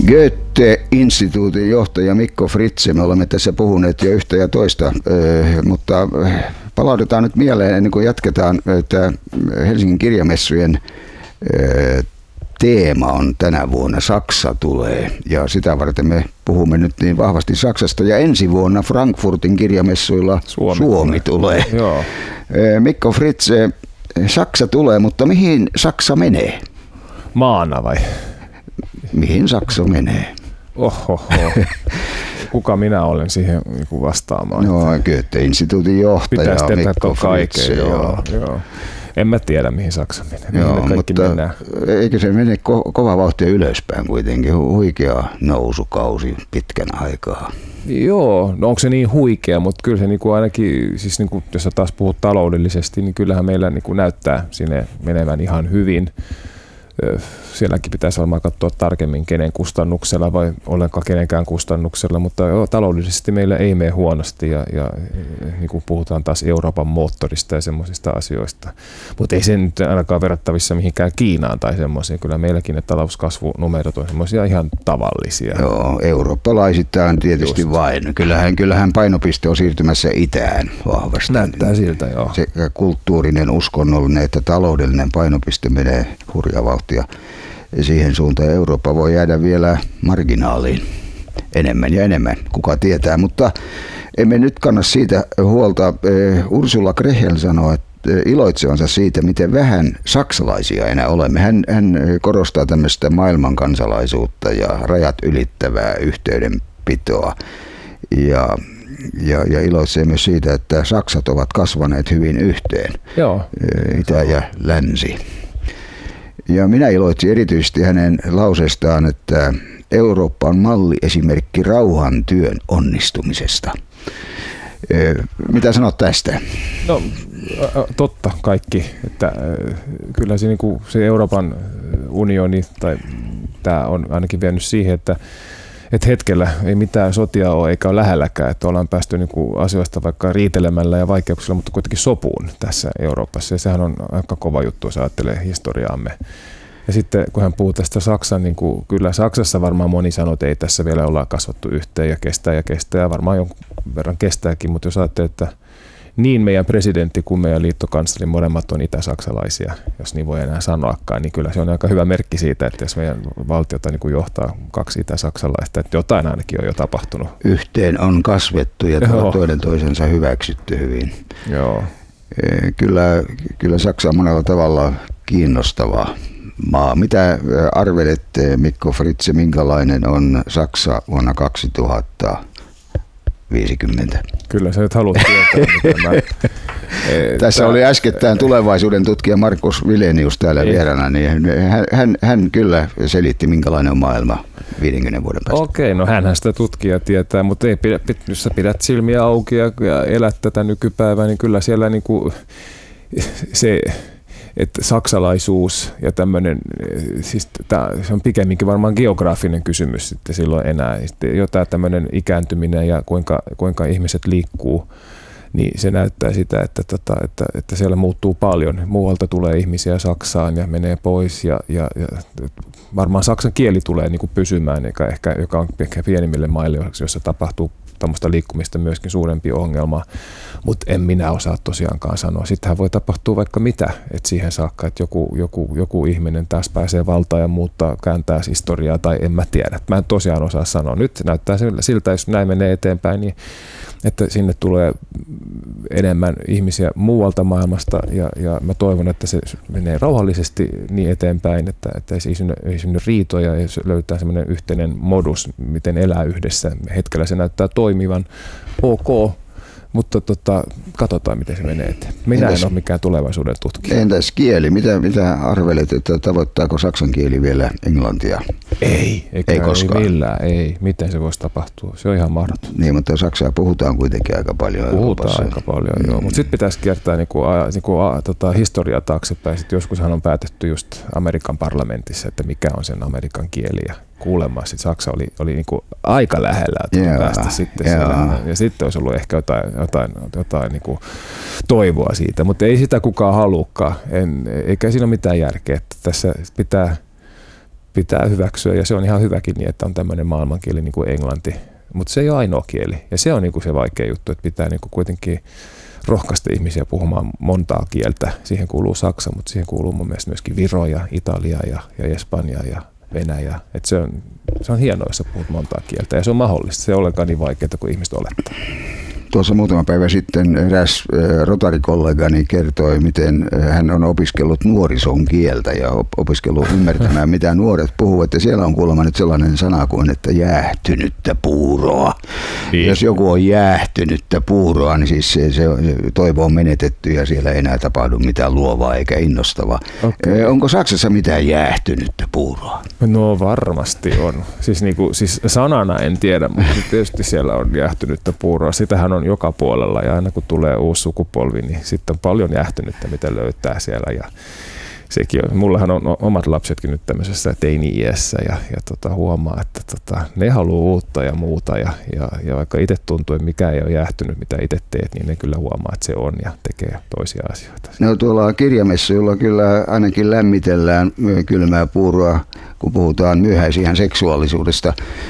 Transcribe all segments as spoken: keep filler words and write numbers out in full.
Goethe-instituutin johtaja Mikko Fritzl, me olemme tässä puhuneet jo yhtä ja toista, mutta palautetaan nyt mieleen ennen kuin jatketaan, että Helsingin kirjamessujen teema on tänä vuonna Saksa tulee, ja sitä varten me puhumme nyt niin vahvasti Saksasta, ja ensi vuonna Frankfurtin kirjamessuilla Suomi, Suomi tulee. tulee. Joo. Mikko Fritzl, Saksa tulee, mutta mihin Saksa menee? Maana vai? Mihin Saksa menee? Ohoho. Kuka minä olen siihen vastaamaan? No, Goethe-instituutin johtaja Mikko Fritzl. Joo, joo. En mä tiedä, mihin Saksa menee. Joo, mutta mennään. Eikö se mene ko- kova vauhtia ylöspäin kuitenkin? Huikea nousukausi pitkän aikaa. Joo, no onko se niin huikea, mutta kyllä se niinku ainakin, siis niinku, jos sä taas puhut taloudellisesti, niin kyllähän meillä niinku näyttää sinne menevän ihan hyvin. Sielläkin pitäisi varmaan katsoa tarkemmin kenen kustannuksella vai ollenkaan kenenkään kustannuksella, mutta joo, taloudellisesti meillä ei mene huonosti ja, ja niin kuin puhutaan taas Euroopan moottorista ja semmoisista asioista. Mutta ei se nyt ainakaan verrattavissa mihinkään Kiinaan tai semmoisiin. Kyllä meilläkin ne talouskasvunumerot on semmoisia ihan tavallisia. Joo, eurooppalaisittain tietysti Just. vain. Kyllähän, kyllähän painopiste on siirtymässä itään vahvasti. Näyttää siltä, joo. Sekä kulttuurinen, uskonnollinen että taloudellinen painopiste menee hurjaa vauhtia. Ja siihen suuntaan Eurooppa voi jäädä vielä marginaaliin enemmän ja enemmän, kuka tietää, mutta emme nyt kanna siitä huolta. Ursula Krechel sanoo, että iloitsevansa siitä, miten vähän saksalaisia enää olemme. Hän, hän korostaa tämmöistä maailmankansalaisuutta ja rajat ylittävää yhteydenpitoa ja, ja, ja iloitsee myös siitä, että Saksat ovat kasvaneet hyvin yhteen, Joo. itä ja länsi. Ja minä iloitsin erityisesti hänen lauseestaan, että Eurooppa on malliesimerkki rauhantyön onnistumisesta. Mitä sanot tästä? No totta kaikki, että kyllä se, niin kuin se Euroopan unioni tai tämä on ainakin vienyt siihen, että että hetkellä ei mitään sotia ole eikä ole lähelläkään, että ollaan päästy niin kuin asioista vaikka riitelemällä ja vaikeuksilla, mutta kuitenkin sopuun tässä Euroopassa. Ja sehän on aika kova juttu, jos ajattelee historiaamme. Ja sitten kun hän puhuu tästä Saksan, niin kuin, kyllä Saksassa varmaan moni sanoo, että ei tässä vielä olla kasvattu yhteen ja kestää ja kestää ja varmaan jonkun verran kestääkin, mutta jos ajattelee, että niin meidän presidentti kuin meidän liittokansleri molemmat on itä-saksalaisia, jos niin voi enää sanoakaan, niin kyllä se on aika hyvä merkki siitä, että jos meidän valtiota niin kuin johtaa kaksi itä-saksalaista, että jotain ainakin on jo tapahtunut. Yhteen on kasvettu ja Joo. toinen toisensa hyväksytty hyvin. Joo. Kyllä, kyllä Saksa on monella tavalla kiinnostava maa. Mitä arvelet, Mikko Fritzl, minkälainen on Saksa vuonna kaksituhattaviisikymmentä? Kyllä sä nyt haluat tietää, mitä mä... Tässä Tää... oli äskettäin tulevaisuuden tutkija Markus Vilenius täällä Ei. vieraana, niin hän, hän, hän kyllä selitti, minkälainen on maailma viidenkymmenen vuoden päästä. Okei, no hänhän sitä tutkija tietää, mutta ei pidä, jos sä pidät silmiä auki ja, ja elät tätä nykypäivää, niin kyllä siellä niinku se... että saksalaisuus ja tämmöinen, siis tää, se on pikemminkin varmaan geograafinen kysymys sitten silloin enää. Sitten jotain tämmöinen ikääntyminen ja kuinka, kuinka ihmiset liikkuu, niin se näyttää sitä, että, että, että, että siellä muuttuu paljon. Muualta tulee ihmisiä Saksaan ja menee pois ja, ja, ja varmaan saksan kieli tulee niin kuin pysymään, eikä ehkä, joka on ehkä pienimmille maille, jossa tapahtuu tämmöistä liikkumista myöskin suurempi ongelma, mutta en minä osaa tosiaankaan sanoa. Sittenhän voi tapahtua vaikka mitä, että siihen saakka, että joku, joku, joku ihminen taas pääsee valtaan ja muuttaa, kääntää historiaa tai en mä tiedä. Mä en tosiaan osaa sanoa. Nyt näyttää siltä, jos näin menee eteenpäin, niin että sinne tulee enemmän ihmisiä muualta maailmasta ja, ja mä toivon, että se menee rauhallisesti niin eteenpäin, että, että ei synny, ei synny riitoja ja löytää semmoinen yhteinen modus, miten elää yhdessä. Hetkellä se näyttää toimivan ok, mutta tota, katsotaan, miten se menee eteen. Minä entäs, en ole mikään tulevaisuuden tutkija. Entäs kieli? Mitä, mitä arvelet, että tavoittaako saksan kieli vielä englantia? Ei, eikä ei koskaan. Ei millään, ei. Miten se voisi tapahtua? Se on ihan mahdoton. Niin, mutta saksaa puhutaan kuitenkin aika paljon. Puhutaan Euroopassa. aika paljon, mm. joo. Mutta sitten pitäisi kiertää niinku, niinku, a, tota, historiaa taaksepäin. Sitten joskushan on päätetty just Amerikan parlamentissa, että mikä on sen amerikan kieli. Ja kuulemma sitten Saksa oli, oli niinku aika lähellä yeah, päästä sitten yeah. Ja sitten olisi ollut ehkä jotain, jotain, jotain niinku toivoa siitä, mutta ei sitä kukaan halukaan, en, eikä siinä ole mitään järkeä, että tässä pitää pitää hyväksyä ja se on ihan hyväkin niin, että on tämmöinen maailmankieli niin kuin englanti. Mutta se ei ole ainoa kieli ja se on niin kuin se vaikea juttu, että pitää niin kuin kuitenkin rohkaista ihmisiä puhumaan montaa kieltä. Siihen kuuluu Saksa, mutta siihen kuuluu mun mielestä myöskin Viro ja Italia ja, ja Espanja ja Venäjä. Et se, on, se on hienoa, jos sä puhut montaa kieltä ja se on mahdollista. Se ei olekaan niin vaikeaa kuin ihmiset olettaa. Tuossa muutama päivä sitten eräs rotarikollegani kertoi, miten hän on opiskellut nuorison kieltä ja opiskellut ymmärtämään, mitä nuoret puhuvat. Ja siellä on kuulemma nyt sellainen sana kuin, että jäähtynyttä puuroa. Niin. Jos joku on jäähtynyttä puuroa, niin siis se, se toivo on menetetty ja siellä ei enää tapahdu mitään luovaa eikä innostavaa. Okay. Onko Saksassa mitään jäähtynyttä puuroa? No varmasti on. Siis, niinku, siis sanana en tiedä, mutta tietysti siellä on jäähtynyttä puuroa. Sitähän on joka puolella ja aina kun tulee uusi sukupolvi, niin sitten on paljon jäähtynyttä, mitä löytää siellä ja sekin on, mullahan on omat lapsetkin nyt tämmöisessä teini-iässä ja, ja tota, huomaa, että tota, ne haluaa uutta ja muuta ja, ja, ja vaikka itse tuntuu, että mikä ei ole jäähtynyt, mitä itse teet, niin ne kyllä huomaa, että se on ja tekee toisia asioita. No tuolla kirjamessuilla kyllä ainakin lämmitellään kylmää puuroa, kun puhutaan myöhäisihän seksuaalisuudesta.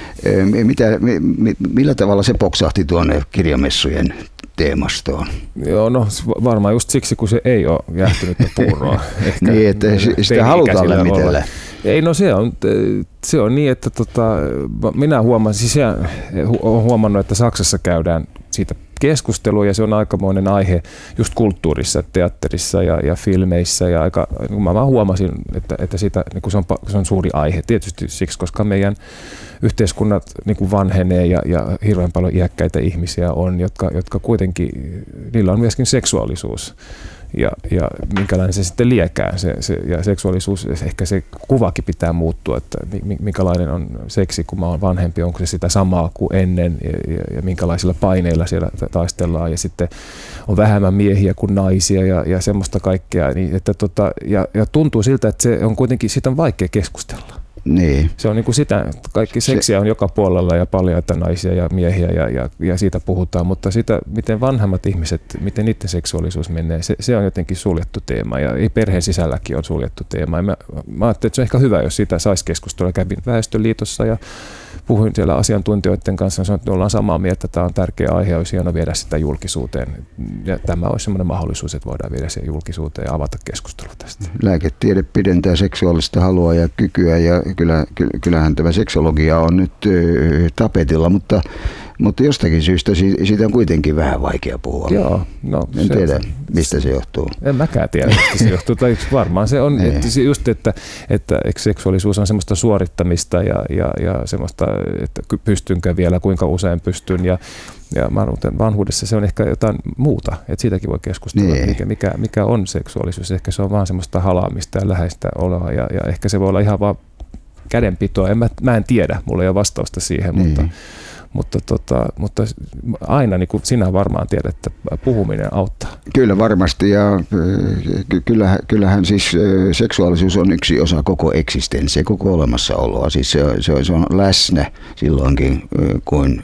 Mitä, millä tavalla se poksahti tuonne kirjamessujen teemastoon? Joo, no varmaan just siksi, kun se ei ole jäähtynyttä puuroa. Niin, että sitä halutaan lämmitellä. Ei, no se on, se on niin, että tota, minä huomasin, siis olen huomannut, että Saksassa käydään siitä keskustelua ja se on aikamoinen aihe just kulttuurissa, teatterissa ja, ja filmeissä ja aika, mä vaan huomasin, että, että siitä, niin se, on, se on suuri aihe tietysti siksi, koska meidän yhteiskunnat niin kuin vanhenee ja, ja hirveän paljon iäkkäitä ihmisiä on, jotka, jotka kuitenkin, niillä on myöskin seksuaalisuus. Ja, ja minkälainen se sitten liekään. Se, se, ja seksuaalisuus, ehkä se kuvakin pitää muuttua, että minkälainen on seksi, kun mä oon vanhempi, onko se sitä samaa kuin ennen ja, ja, ja minkälaisilla paineilla siellä taistellaan. Ja sitten on vähemmän miehiä kuin naisia ja, ja semmoista kaikkea. Niin, että tota, ja, ja tuntuu siltä, että se on kuitenkin, siitä on vaikea keskustella. Niin. Se on niin kuin sitä, kaikki seksiä on joka puolella ja paljaita naisia ja miehiä ja, ja, ja siitä puhutaan, mutta sitä, miten vanhemmat ihmiset, miten niiden seksuaalisuus menee, se, se on jotenkin suljettu teema ja perheen sisälläkin on suljettu teema. Ja mä, mä ajattelin, että se on ehkä hyvä, jos siitä saisi keskustella. Kävin Väestöliitossa ja puhuin siellä asiantuntijoiden kanssa, sanoin, että ollaan samaa mieltä, että tämä on tärkeä aihe ja olisi hienoa viedä sitä julkisuuteen. Ja tämä olisi sellainen mahdollisuus, että voidaan viedä sen julkisuuteen ja avata keskustelua tästä. Lääketiede pidentää seksuaalista halua ja kykyä ja kyllä, kyllähän tämä seksologia on nyt tapetilla, mutta, mutta jostakin syystä siitä on kuitenkin vähän vaikea puhua. Joo, no, en tiedä, on, mistä se johtuu. En mäkään tiedä, mistä se johtuu. Tai varmaan se on että just, että, että seksuaalisuus on semmoista suorittamista ja, ja, ja semmoista, että pystynkö vielä, kuinka usein pystyn. Ja, ja vanhuudessa se on ehkä jotain muuta, että siitäkin voi keskustella, niin. mikä, mikä, mikä on seksuaalisuus. Ehkä se on vaan semmoista halaamista ja läheistä oloa ja, ja ehkä se voi olla ihan vaan kädenpitoa. En, mä, mä en tiedä, mulla ei ole vastausta siihen, niin. mutta, mutta, tota, mutta aina niin kuin sinä varmaan tiedät, että puhuminen auttaa. Kyllä varmasti ja kyllähän, kyllähän siis seksuaalisuus on yksi osa koko eksistenssiä, koko olemassaoloa. Siis se, se, se on läsnä silloinkin, kuin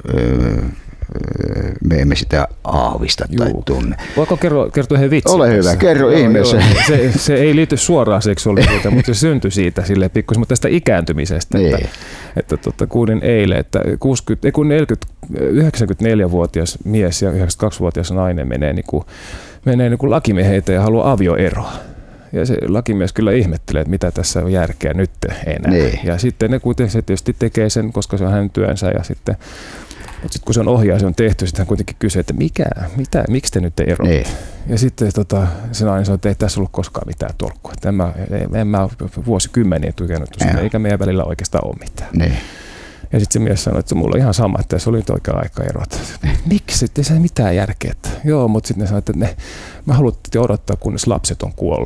me emme sitä aavista tai Juu. tunne. Voiko kertoa, kertoa yhden vitsin? Ole hyvä, kerro joo, ihmeessä. Joo. Se, se ei liity suoraan seksuaalisuuteen, mutta se syntyi siitä silleen pikkuisen, mutta tästä ikääntymisestä. Niin. Että, että tuota, kuulin eilen, että kuusikymmentä, ei kun neljäkymmentä, yhdeksänkymmentäneljävuotias mies ja yhdeksänkymmentäkaksivuotias nainen menee, niin kuin, menee niin kuin lakimieheitä ja haluaa avioeroa. Ja se lakimies kyllä ihmettelee, että mitä tässä on järkeä nyt enää. Niin. Ja sitten ne kuitenkin tietysti tekee sen, koska se on hänen työnsä ja sitten mutta sitten kun se on ohjaa, se on tehty, sitten hän kuitenkin kysyy, että mikä, mitä, miksi te nyt ei erotte? Niin. Ja sitten tota, se nainen sanoi, että ei tässä ollut koskaan mitään tolkkua. En mä, en mä ole vuosikymmeniä tykännyt tuossa, eikä meidän välillä oikeastaan ole mitään. Niin. Ja sitten se mies sanoi, että mulla on ihan sama, että se oli nyt oikea aika erota. Miksi? Ei se mitään järkeä. Joo, mutta sitten ne sanoi, että ne, mä haluttiin odottaa, kunnes lapset on kuollut.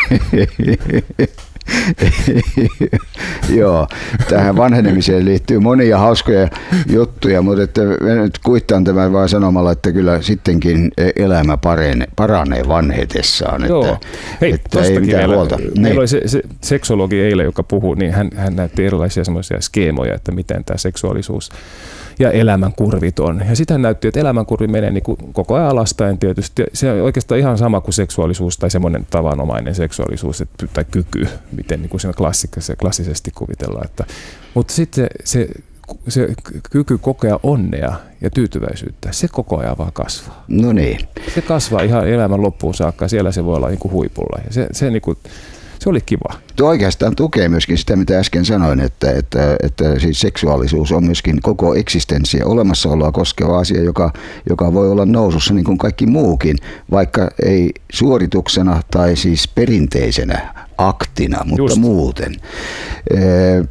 Joo, tähän vanhenemiseen liittyy monia hauskoja juttuja, mutta että nyt kuittaan tämän vaan sanomalla, että kyllä sittenkin elämä paranee, paranee vanhetessaan. Joo. Että, Hei, että ei mitään huolta. Meillä oli se, se seksologi eilen, joka puhui, niin hän, hän näytti erilaisia semmoisia skeemoja, että miten tämä seksuaalisuus ja elämän kurviton. Ja sitä näytti, että elämän kurvi menee niin kuin koko ajan alaspäin tietysti. Se on oikeastaan ihan sama kuin seksuaalisuus tai semmoinen tavanomainen seksuaalisuus että, tai kyky, miten niin kuin siinä klassisesti kuvitellaan. Että, mutta sitten se, se, se kyky kokea onnea ja tyytyväisyyttä, se koko ajan vaan kasvaa. No niin. Se kasvaa ihan elämän loppuun saakka, siellä se voi olla niin kuin huipulla. Ja se, se, niin kuin, se oli kiva. Tuo oikeastaan tukee myöskin sitä, mitä äsken sanoin, että, että, että siis seksuaalisuus on myöskin koko eksistenssiä, olemassaoloa koskeva asia, joka, joka voi olla nousussa niin kuin kaikki muukin, vaikka ei suorituksena tai siis perinteisenä aktina, mutta Just. muuten. Ee,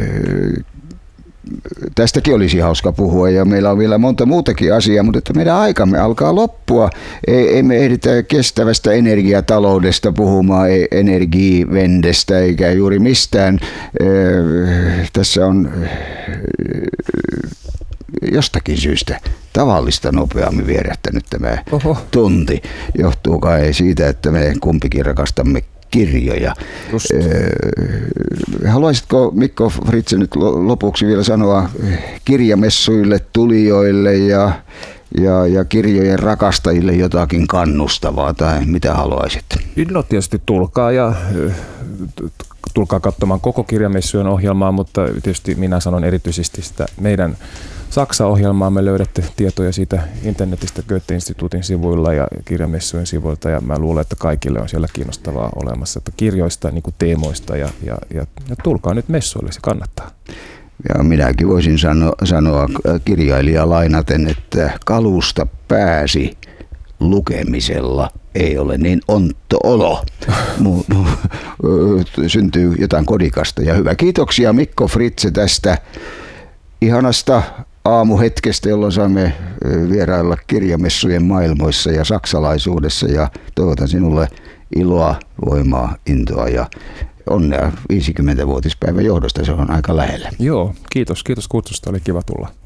Tästäkin olisi hauska puhua ja meillä on vielä monta muutakin asiaa, mutta että meidän aikamme alkaa loppua. Ei, ei me ehditä kestävästä energiataloudesta puhumaan, ei energivendestä eikä juuri mistään. Tässä on jostakin syystä tavallista nopeammin vierähtänyt tämä Oho. tunti. Johtuu kai siitä, että me kumpikin rakastamme kirjoja. Just. Haluaisitko Mikko Fritzl nyt lopuksi vielä sanoa kirjamessuille, tulijoille ja, ja, ja kirjojen rakastajille jotakin kannustavaa tai mitä haluaisit? No tietysti tulkaa ja tulkaa katsomaan koko kirjamessujen ohjelmaa, mutta tietysti minä sanon erityisesti sitä meidän Saksa-ohjelmaa. Me löydätte tietoja siitä internetistä Goethe-instituutin sivuilla ja kirjamessujen sivuilta ja mä luulen, että kaikille on siellä kiinnostavaa olemassa, että kirjoista, niin kuin teemoista ja, ja, ja, ja tulkaa nyt messuille, se kannattaa. Ja minäkin voisin sano, sanoa kirjailijaa lainaten, että kalusta pääsi lukemisella ei ole niin ontto olo. Syntyy jotain kodikasta ja hyvä. Kiitoksia Mikko Fritzl tästä ihanasta aamuhetkestä, jolloin saamme vierailla kirjamessujen maailmoissa ja saksalaisuudessa ja toivotan sinulle iloa, voimaa, intoa ja onnea viisikymmenvuotispäivän johdosta, se on aika lähellä. Joo, kiitos. Kiitos kutsusta, oli kiva tulla.